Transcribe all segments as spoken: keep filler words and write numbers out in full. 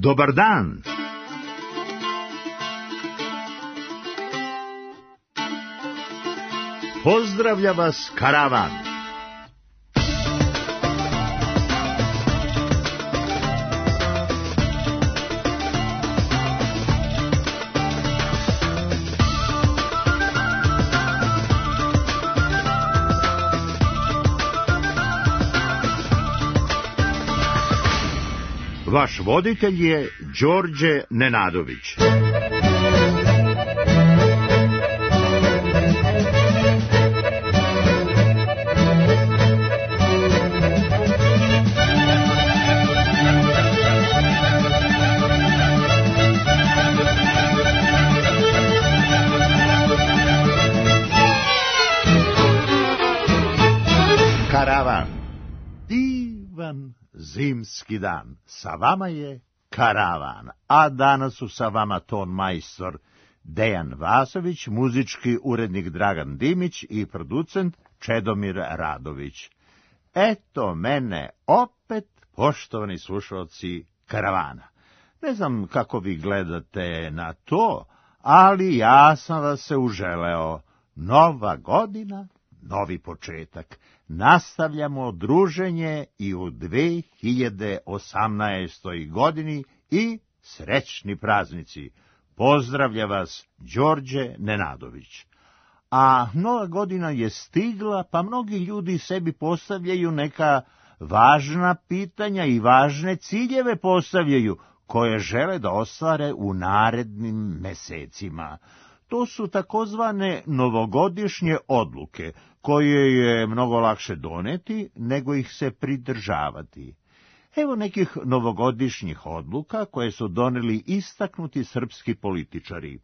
Dobar dan. Pozdravlja vas karavan. Vaš voditelj je Đorđe Nenadović. Karavan. Divan zimski dan. Sa vama je karavan, a danas su sa vama ton majstor Dejan Vasović, muzički urednik Dragan Dimić i producent Čedomir Radović. Eto mene opet, poštovani slušalci karavana. Ne znam kako vi gledate na to, ali ja sam vas se uželeo. Nova godina, novi početak. Nastavljamo druženje i u dve hiljade osamnaestoj godini i srećni praznici. Pozdravlja vas Đorđe Nenadović. A nova godina je stigla, pa mnogi ljudi sebi postavljaju neka važna pitanja i važne ciljeve postavljaju, koje žele da ostvare u narednim mesecima. To su takozvane novogodišnje odluke, koje je mnogo lakše doneti nego ih se pridržavati. Evo nekih novogodišnjih odluka koje su doneli istaknuti srpski političari.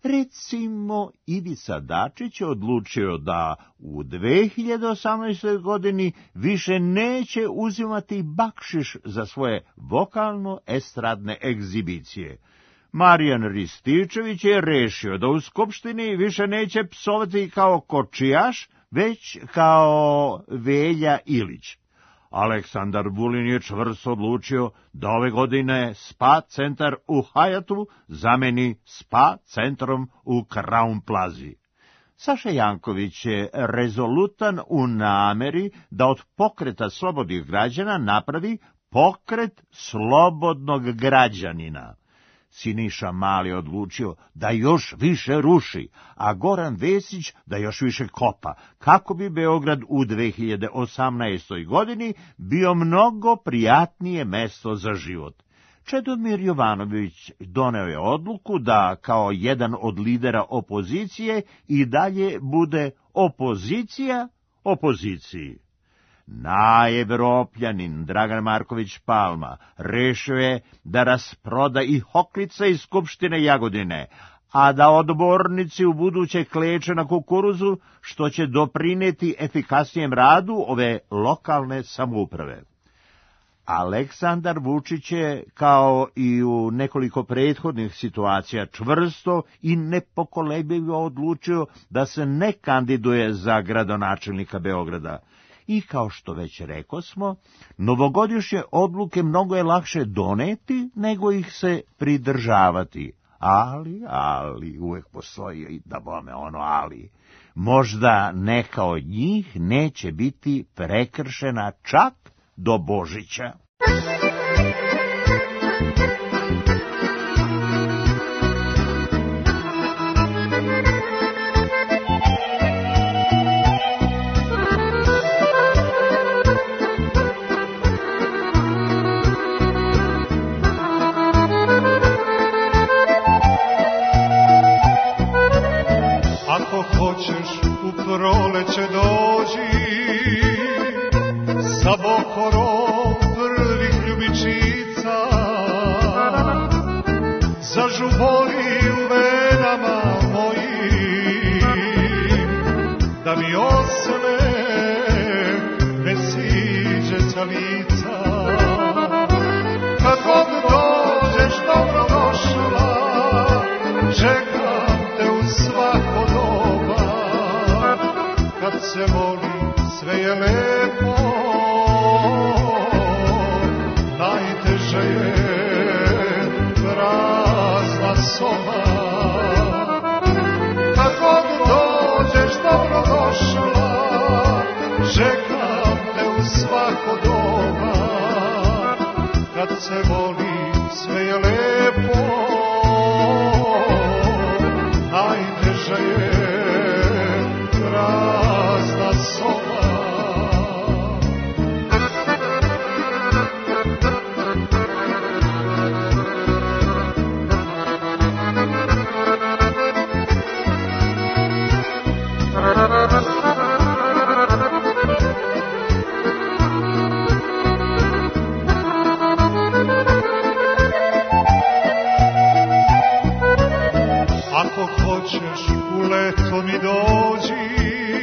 Recimo, Ivica Dačić je odlučio da u dve hiljade osamnaestoj godini više neće uzimati bakšiš za svoje vokalno-estradne egzibicije. Marijan Rističević je rešio da u Skupštini više neće psovati kao kočijaš, već kao Velja Ilić. Aleksandar Vulin je čvrsto odlučio da ove godine spa centar u Hajatu zameni spa centrom u Kraun Plazi. Saša Janković je rezolutan u nameri da od pokreta slobodnih građana napravi pokret slobodnog građanina. Siniša Mali odlučio da još više ruši, a Goran Vesić da još više kopa, kako bi Beograd u dve hiljade osamnaestoj godini bio mnogo prijatnije mesto za život. Čedomir Jovanović doneo je odluku da kao jedan od lidera opozicije i dalje bude opozicija opoziciji. Najevropljanin Dragan Marković Palma rešio je da rasproda i hoklice iz Skupštine Jagodine, a da odbornici u buduće kleče na kukuruzu, što će doprineti efikasnijem radu ove lokalne samouprave. Aleksandar Vučić je, kao i u nekoliko prethodnih situacija, čvrsto i nepokolebljivo odlučio da se ne kandiduje za gradonačelnika Beograda. I kao što već rekosmo, novogodišnje odluke mnogo je lakše doneti nego ih se pridržavati. Ali, ali, uvek postoji i da bome ono ali. Možda neka od njih neće biti prekršena čak do Božića. Proleće dođi sa bokorom prvih ljubičica, zažubori u venama mojim, da mi osme ne siđe sa lica. Kad god dođeš dobro došla, čekam te u svako doba. Kad se voli, sve je lepo, najteže je soba. Kad god dođeš dobrodošla, čekam te u svako doba. Kad se voli sve je lepo, najteža je prazna soba. Ako hoćeš u leto mi dođi,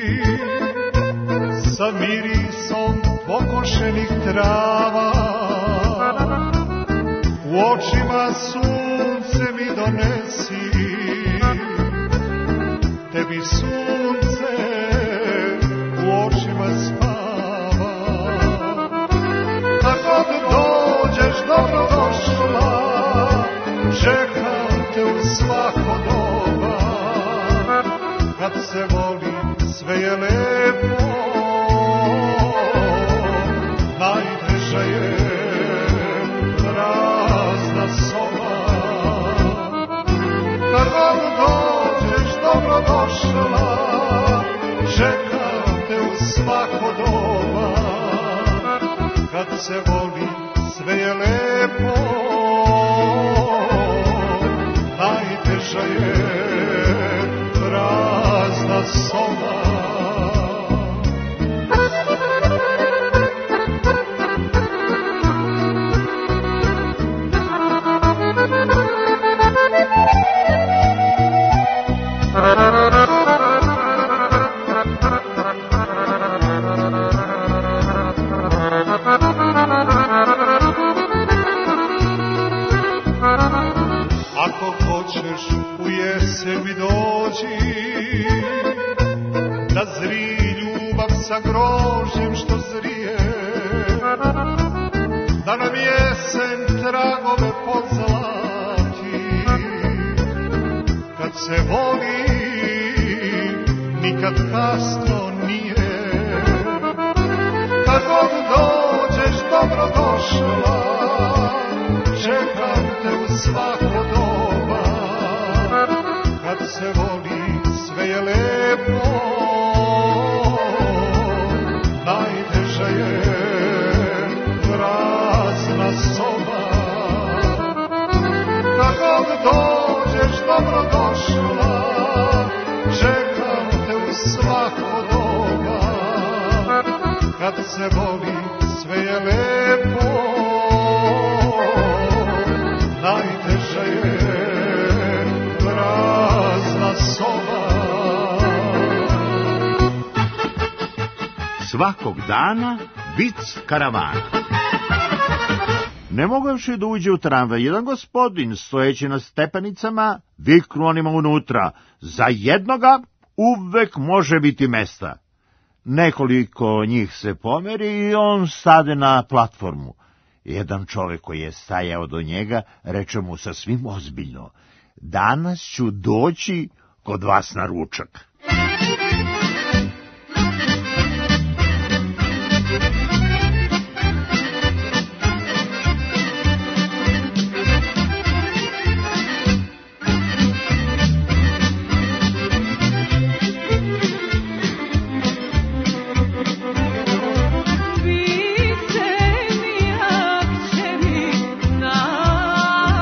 sa mirisom pokošenih trava, u očima sunce mi donesi, tebi sunce u očima spava. Kad god dođeš dobrodošla, čekam te u svako doba. Kad se voli sve je lepo, najteža je prazna soba. Kad god dođeš dobrodošla, čekam te u svako doba. Kad se voli sve je lepo, najteža je prazna soba. Ako hoćeš u jesen mi dođi, da zri ljubav sa grožđem što zrije, da nam jesen tragove pozlati. Kad se voli, nikad kasno nije. Kad god dođeš dobrodošla, čekam te u svako doba. Kad se voli sve je lepo, najteža je prazna soba. Kad god dođeš dobrodošla, čekam te u svako doba. Kad se voli sve je lepo, najteža je prazna soba. Svakog dana vic karavana. Ne mogavši da uđe u tramvaj, jedan gospodin, stojeći na stepenicama, viknu onima unutra: za jednoga uvek može biti mesta. Nekoliko njih se pomeri i on stade na platformu. Jedan čovek koji je stajao do njega reče mu sasvim ozbiljno: danas ću doći kod vas na ručak.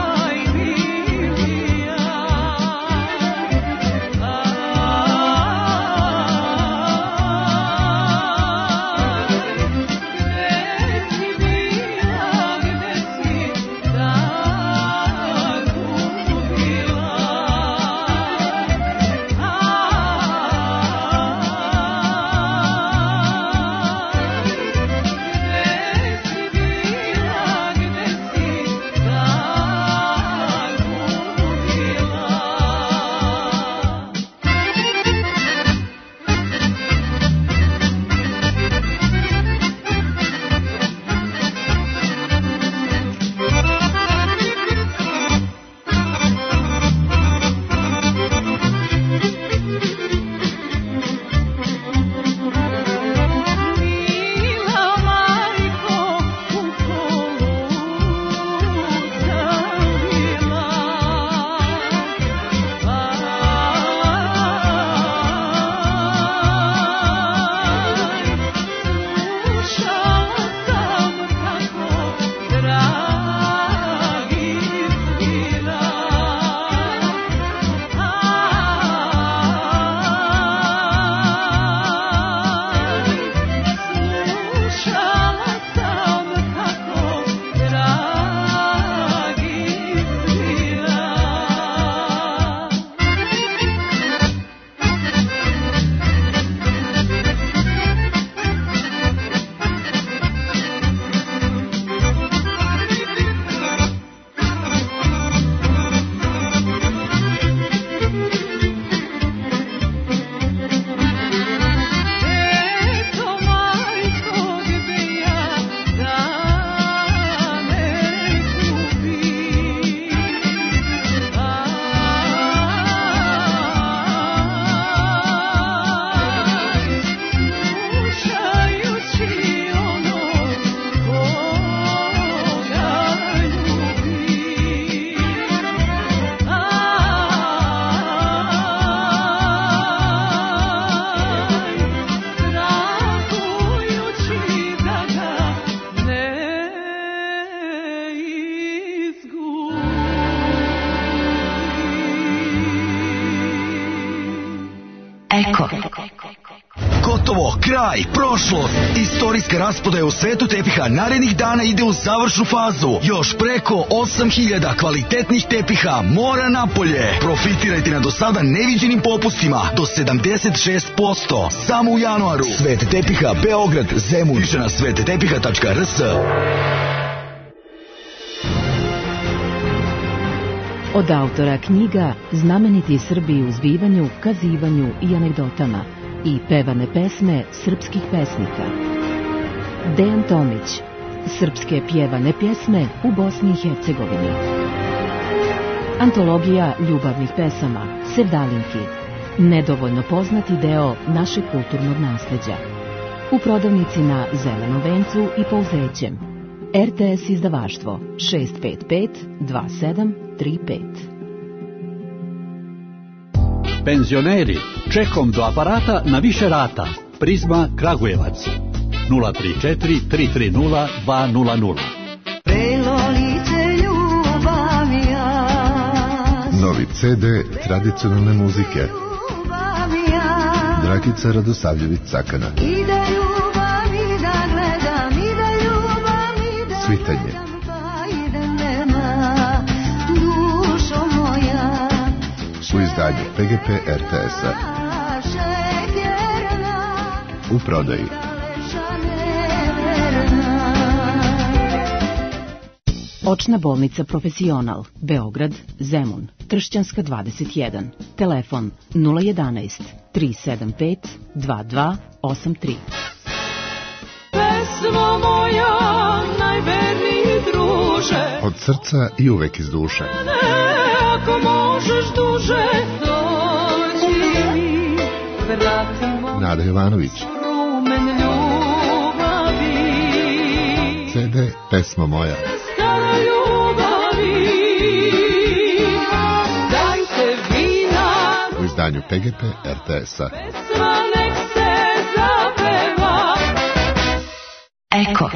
Ah Eko. Gotovo, kraj, prošlost. Istorijska rasprodaja u svetu tepiha narednih dana ide u završnu fazu. Još preko osam hiljada kvalitetnih tepiha mora napolje. Profitirajte na do sada neviđenim popustima do sedamdeset šest posto. Samo u januaru. Svet tepiha Beograd, Zemun. Više na svet tepiha tačka r s. Od autora knjiga Znameniti Srbi u zbivanju, kazivanju i anegdotama i pevane pesme srpskih pesnika. Dejan Tomić. Srpske pjevane pjesme u Bosni i Hercegovini. Antologija ljubavnih pesama Sevdalinki. Nedovoljno poznati deo našeg kulturnog nasleđa. U prodavnici na Zelenom vencu i Pouzećem. R T S izdavaštvo šest pet pet dva sedam tri pet. Penzioneri, čekom do aparata na više rata. Prizma Kragujevac nula tri četiri tri tri nula dva nula nula. Novi C D tradicionalne muzike Dragica Radosavljević-Cakana. Svitanje u izdanju P G P R T S-a. U prodaji. Očna bolnica Profesional, Beograd, Zemun, Tršćanska dvadeset jedan. Telefon nula jedanaest tri sedam pet dva dva osam tri. Pesmo moja, najverniji druže, od srca i uvek iz duše. Ako možeš duže, dođi mi, vratimo Nada Jovanović. rumen ljubavi. C D Pesma moja. Stara ljubavi, dajte vina, U izdanju P G P R T S-a. pesma nek se zapeva. Eko.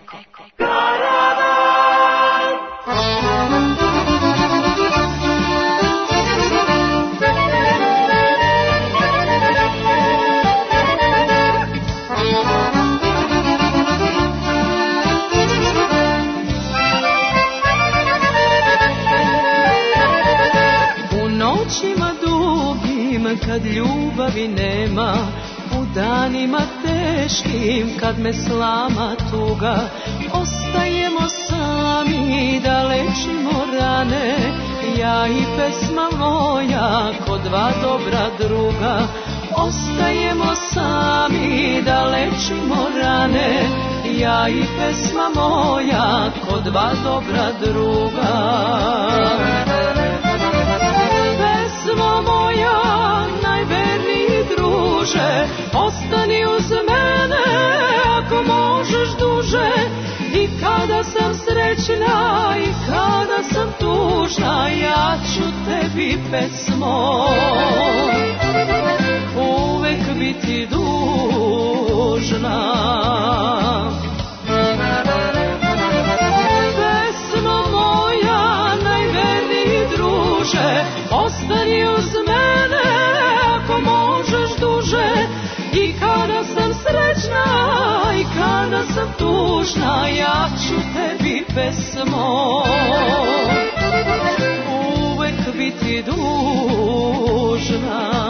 Kad ljubavi nema, u danima teškim, kad me slama tuga, ostajemo sami da lečimo rane, ja i pesma moja, ko dva dobra druga. Ostajemo sami da lečimo rane, ja i pesma moja, ko dva dobra druga. Pesma moja, najverniji druže, ostani uz mene ako možeš duže. I kada sam srećna i kada sam tužna, ja ću tebi pesmo uvek biti dužna. Pesmo moja, najverniji druže, ostani uz mene ako možeš duže. I kada sam srećna i kada sam tužna, ja ću tebi pesmo uvek biti dužna.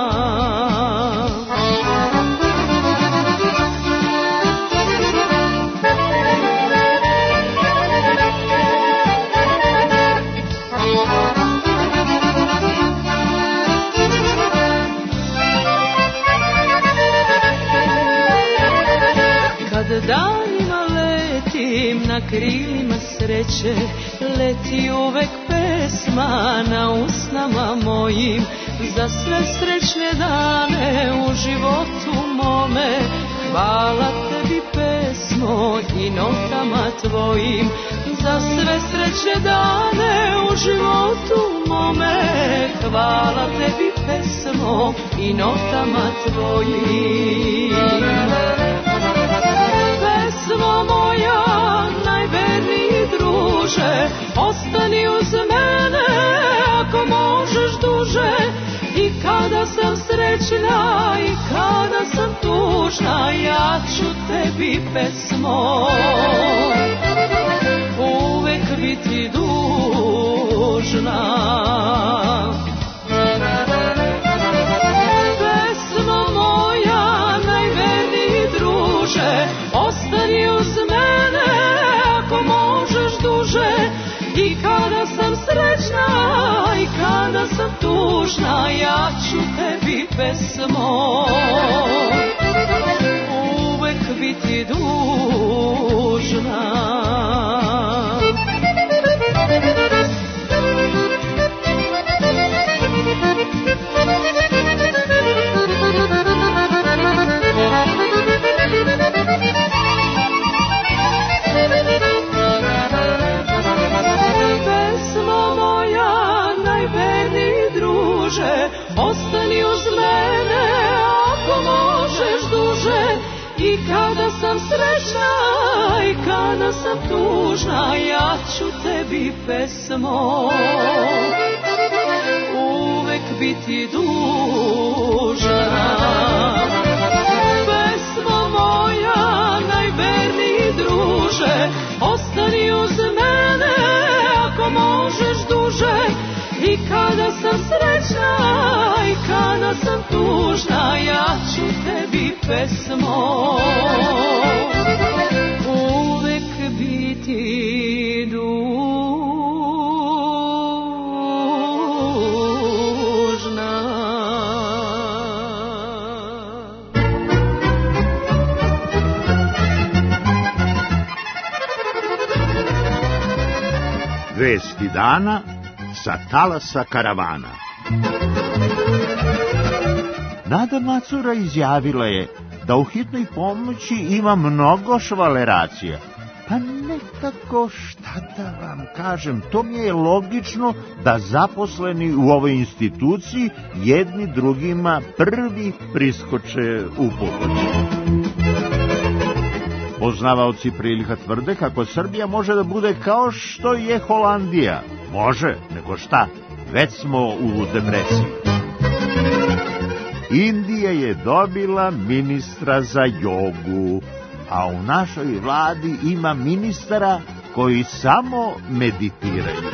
Danima letim na krilima sreće, leti uvek pesma na usnama mojim. Za sve srećne dane u životu mome, hvala tebi pesmo i notama tvojim. Za sve srećne dane u životu mome, hvala tebi pesmo i notama tvojim. Pesmo moja, najverniji druže, ostani uz mene ako možeš duže. I kada sam srećna i tebi pesmo, uvek biti dužna. Pesmo moja, najverniji druže, ostani uz mene ako možeš duže. I kada sam srećna i kada sam tužna, ja ću tebi pesmo uvek biti dužna. Ostani uz mene ako možeš duže. I kada sam srećna i kada sam tužna, ja ću tebi pesmo uvek biti dužna. Pesmo moja, najverniji druže, ostani uz mene ako možeš duže. I kada sam srećna i kada sam tužna, ja ću tebi pesmo uvek biti dužna. Vesti dana sa talasa karavana. Nada Macura izjavila je da u hitnoj pomoći ima mnogo švaleracija. Pa nekako, šta da vam kažem, to mi je logično da zaposleni u ovoj instituciji jedni drugima prvi priskoče u pomoć. Poznavaoci prilika tvrde kako Srbija može da bude kao što je Holandija. Može, nego šta, već smo u depresiji. Indija je dobila ministra za jogu, a u našoj vladi ima ministara koji samo meditiraju.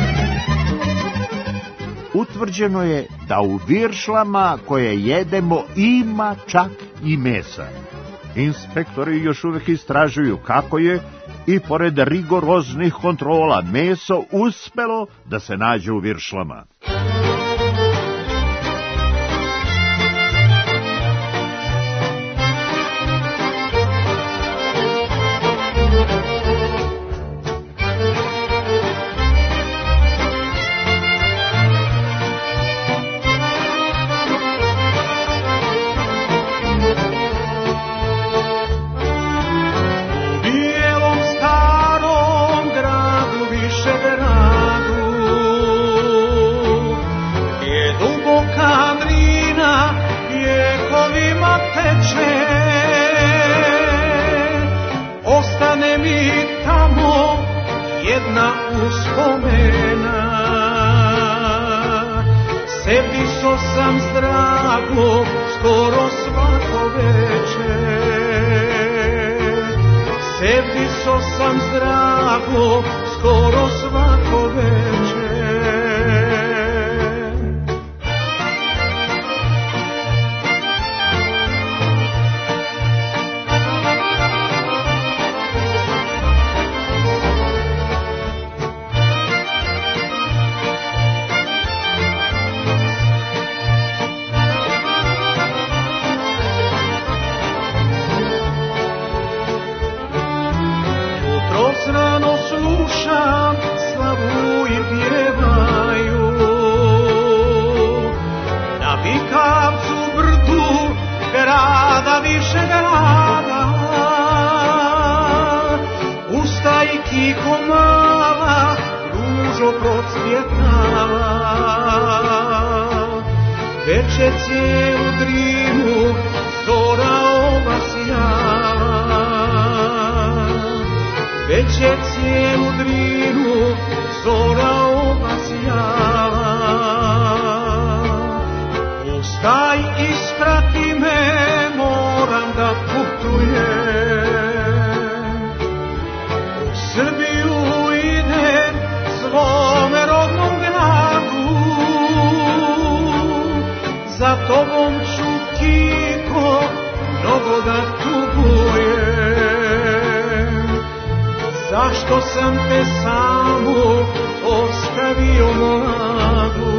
Utvrđeno je da u viršlama koje jedemo ima čak i mesa. Inspektori još uvijek istražuju kako je i pored rigoroznih kontrola meso uspelo da se nađe u viršlama. Sebiso sam zdrago skoro svako veče. Sebiso sam zdrago skoro svako veče. Rano slušam slavu i pjevaju na Vikavcu brdu grada više grada. Ustaj kiko mala, ružo procvjetnava. Veče cijelu Drinu zora obasjava. Već je cijelu Drinu zora obasjava. Ustaj, isprati me, moram da putujem. Zašto sam te samu ostavio mladu?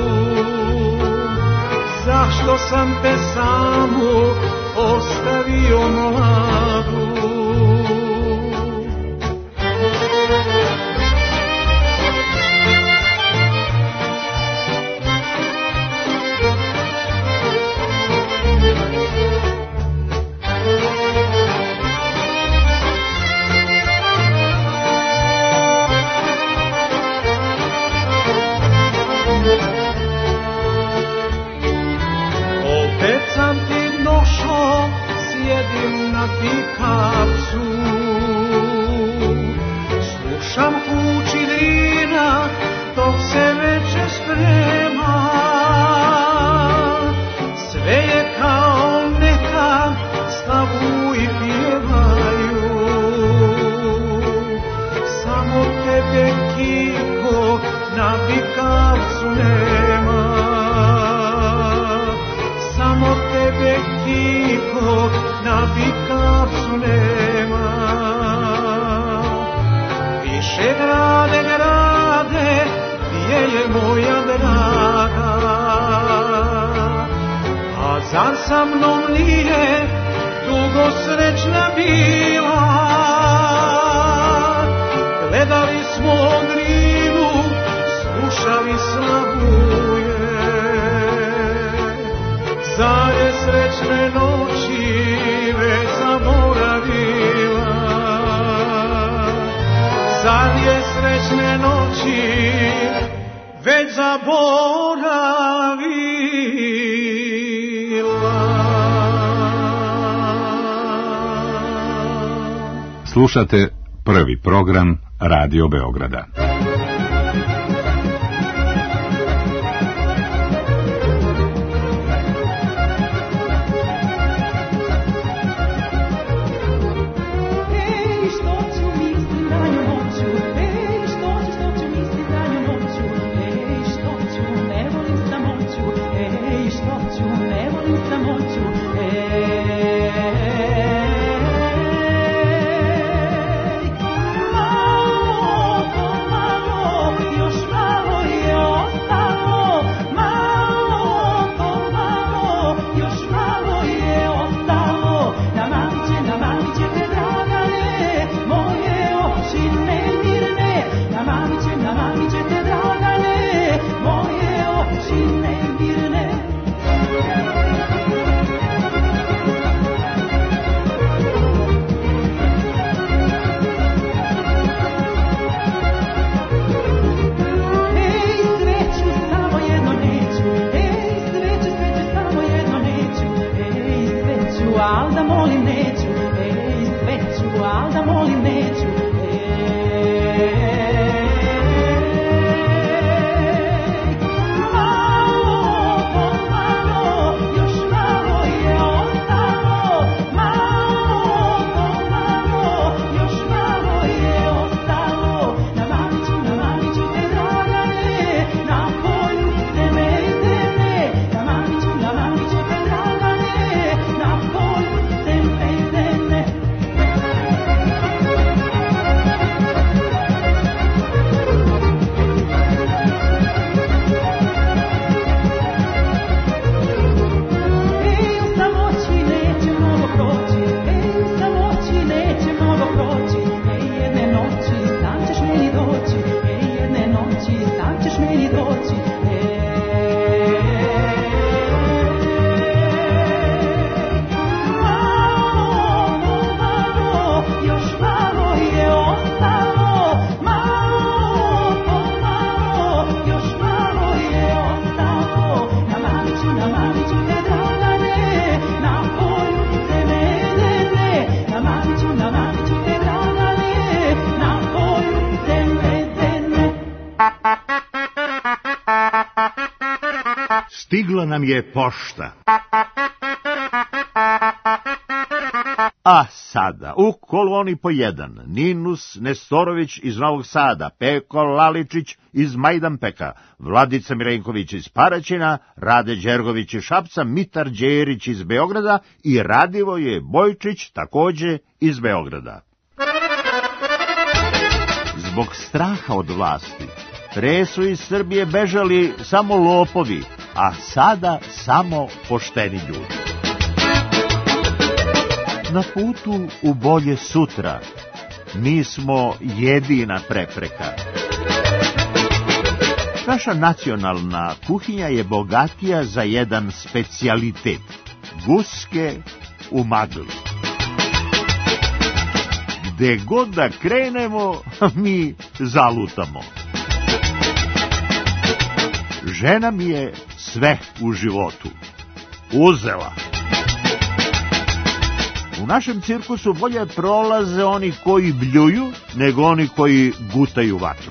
Zašto sam te samu ostavio mladu? Opet sam ti došao, sjedim na pikavcu, slušam kući drina dok se večer sprema. Sve je kao nekad, slavu i pjevaju, samo tebe Kiko na pikavcu nema. Samo tebe Kiko na pikavcu nema. Više grade, grade, gdje je moja draga? A zar sa mnom nije dugo srećna bila? Gledali smo Drinu, slušali Slavuje. Zar je srećne noći već zaboravila? Zar je srećne noći već zaboravila? Slušate prvi program Radio Beograda. Stigla nam je pošta. A sada, u koloni po jedan, Ninus Nestorović iz Novog Sada, Peko Laličić iz Majdanpeka, Vladica Mirenković iz Paraćina, Rade Đergović iz Šapca, Mitar Đerić iz Beograda i Radivoje Bojčić takođe iz Beograda. zbog straha od vlasti. Pre su iz Srbije bežali samo lopovi, a sada samo pošteni ljudi. Na putu u bolje sutra mi smo jedina prepreka. Naša nacionalna kuhinja je bogatija za jedan specijalitet – guske u magli. Gde god da krenemo, mi zalutamo. Žena mi je sve u životu uzela. U našem cirkusu bolje prolaze oni koji bljuju, nego oni koji gutaju vatru.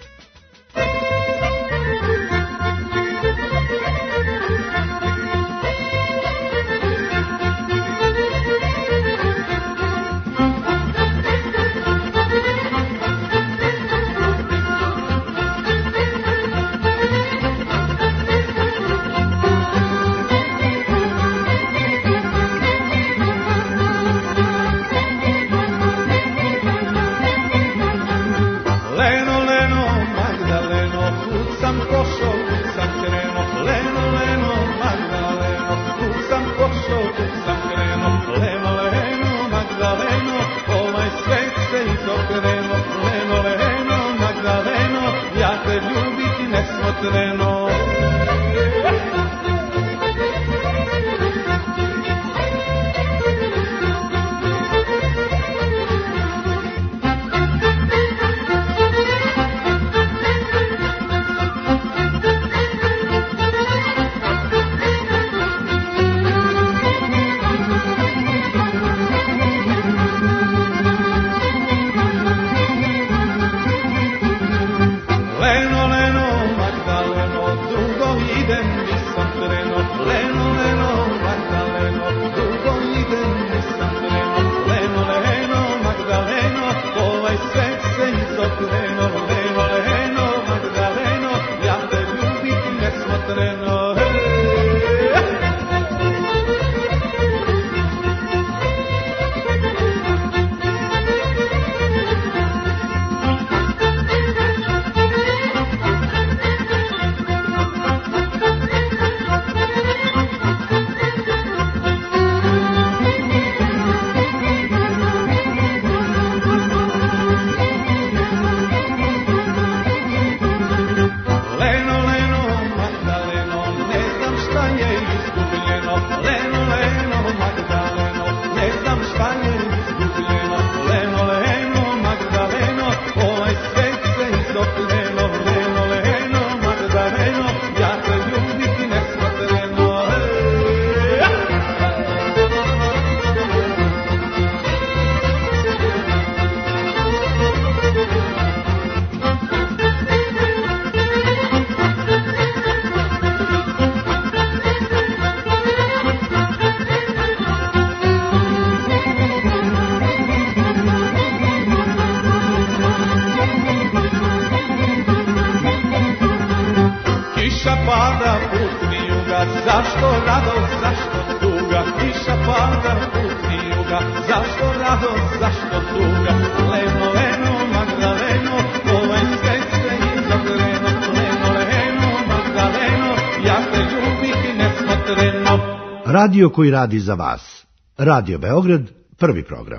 Radio koji radi za vas. Radio Beograd, prvi program.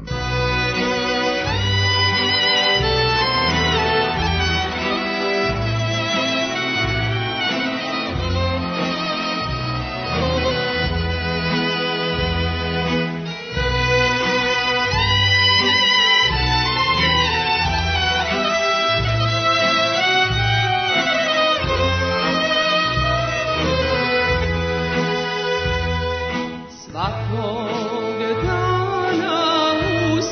Svakog dana u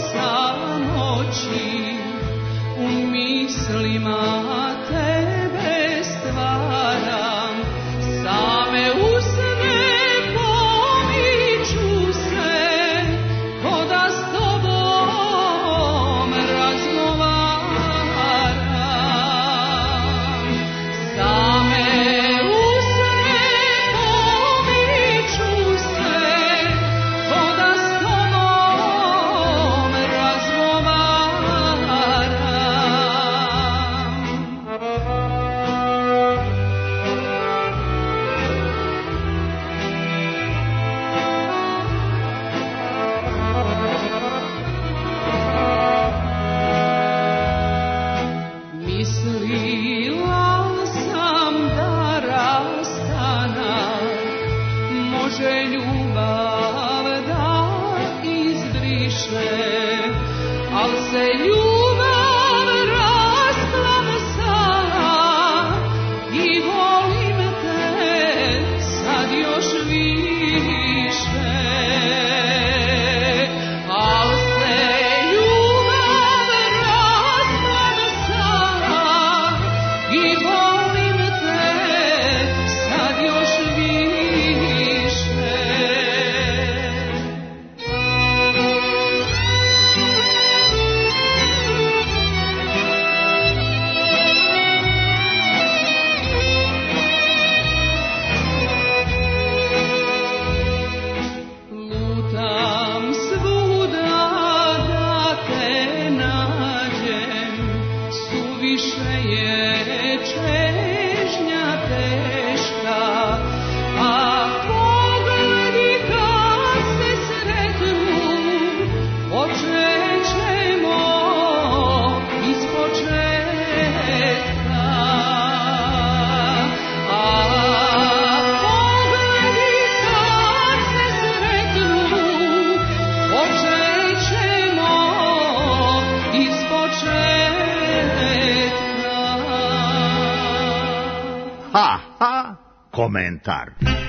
ha, komentar.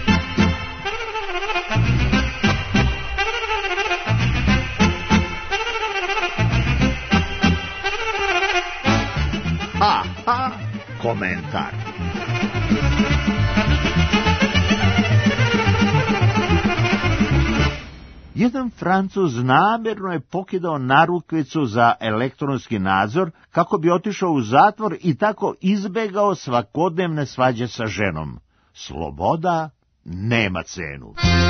Ha, ha, komentar. Jedan Francuz namjerno je pokidao narukvicu za elektronski nadzor kako bi otišao u zatvor i tako izbegao svakodnevne svađe sa ženom. Sloboda nema cenu.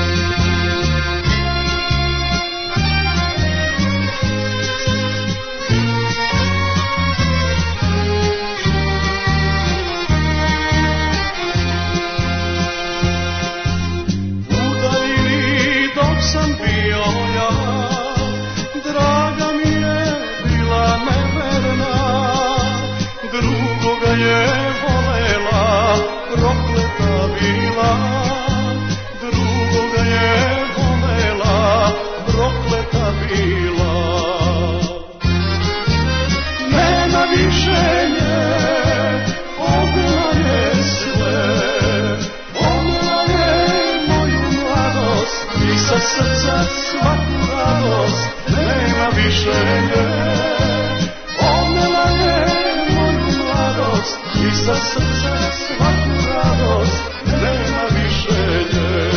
Srca svaku radost, nema više nje. Odnela je moju mladost i sa srca svaku radost, nema više nje.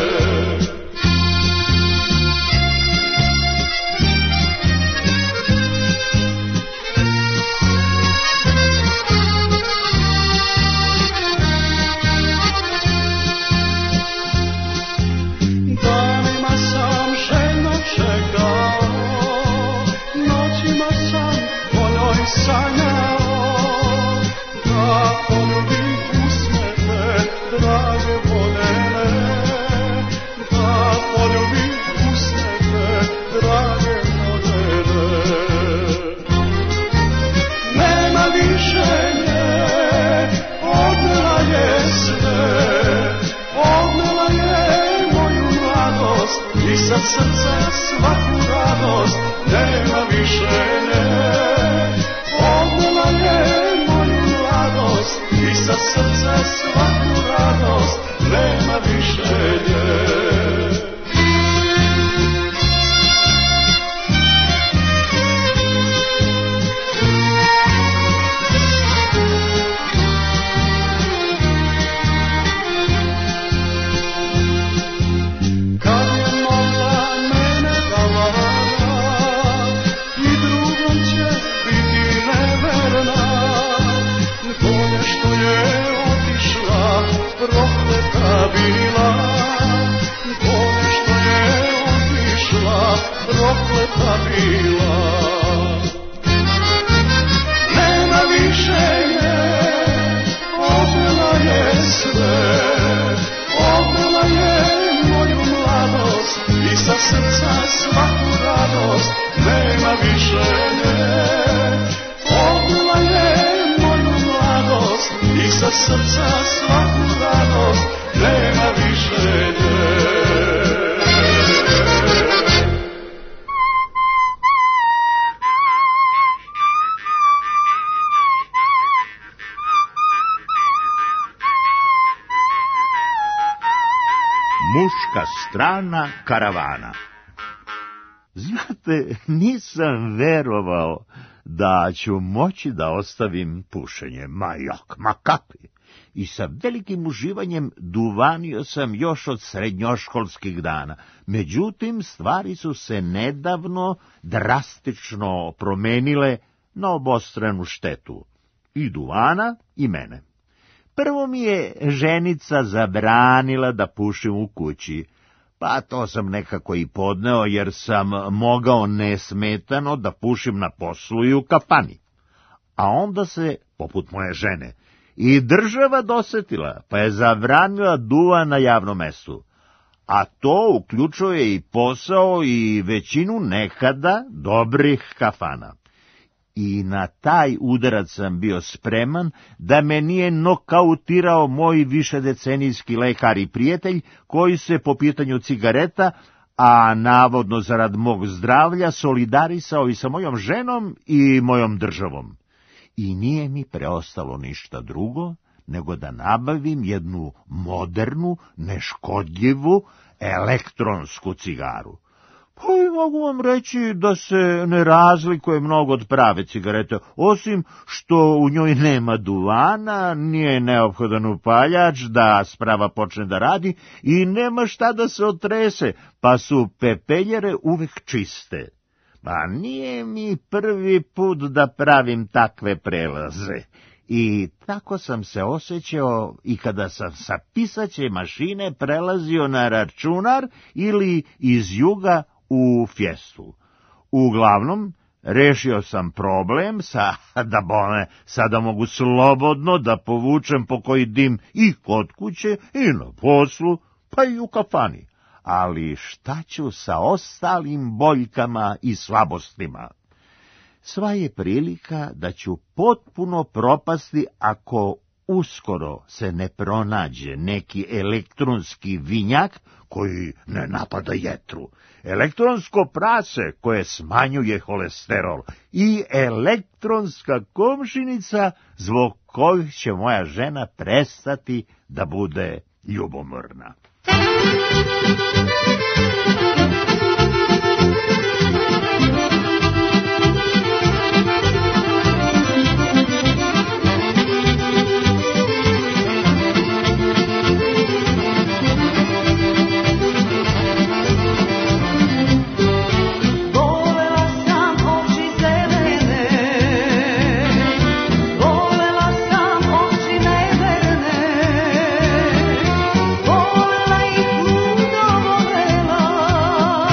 Sa srca svaku radost, nema više nje. Odnela je moju mladost i sa srca svaku radost, nema više nje. Prokleta bila, nema više nje, odnela je sve, odnela je moju mladost i sa srca svaku radost, nema više nje. Odnela je moju mladost i sa srca svaku radost, nema više nje. Muška strana karavana. Znate, nisam verovao da ću moći da ostavim pušenje. Ma jok, ma kakvi. I sa velikim uživanjem duvanio sam još od srednjoškolskih dana. Međutim, stvari su se nedavno drastično promenile na obostranu štetu. I duvana i mene. Prvo mi je ženica zabranila da pušim u kući, pa to sam nekako i podneo, jer sam mogao nesmetano da pušim na poslu i u kafani. A onda se, poput moje žene, i država dosetila, pa je zabranila duvan na javnom mestu. A to uključuje i posao i većinu nekada dobrih kafana. I na taj udarac sam bio spreman da me nije nokautirao moj višedecenijski lekar i prijatelj, koji se po pitanju cigareta, a navodno zarad mog zdravlja, solidarisao i sa mojom ženom i mojom državom. I nije mi preostalo ništa drugo, nego da nabavim jednu modernu, neškodljivu, elektronsku cigaru. Pa i mogu vam reći da se ne razlikuje mnogo od prave cigarete, osim što u njoj nema duvana, nije neophodan upaljač da sprava počne da radi i nema šta da se otrese, pa su pepeljere uvek čiste. Pa nije mi prvi put da pravim takve prelaze. I tako sam se osjećao i kada sam sa pisaće mašine prelazio na računar ili iz Juga u Fiestu. Uglavnom, rešio sam problem, sa, da bome, sada mogu slobodno da povučem po koji dim i kod kuće, i na poslu, pa i u kafani. Ali šta ću sa ostalim boljkama i slabostima? Sva je prilika da ću potpuno propasti ako uskoro se ne pronađe neki elektronski vinjak koji ne napada jetru, elektronsko prase koje smanjuje holesterol i elektronska komšinica zbog kojih će moja žena prestati da bude ljubomorna. Volela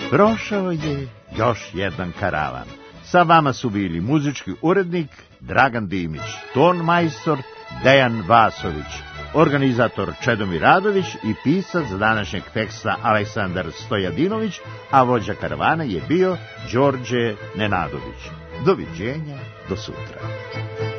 Prošao je još jedan karavan. Sa vama su bili muzički urednik Dragan Dimić, ton majstor Dejan Vasović, organizator Čedomir Radović i pisac današnjeg teksta Aleksandar Stojadinović, a vođa karavana je bio Đorđe Nenadović. Doviđenja, do sutra.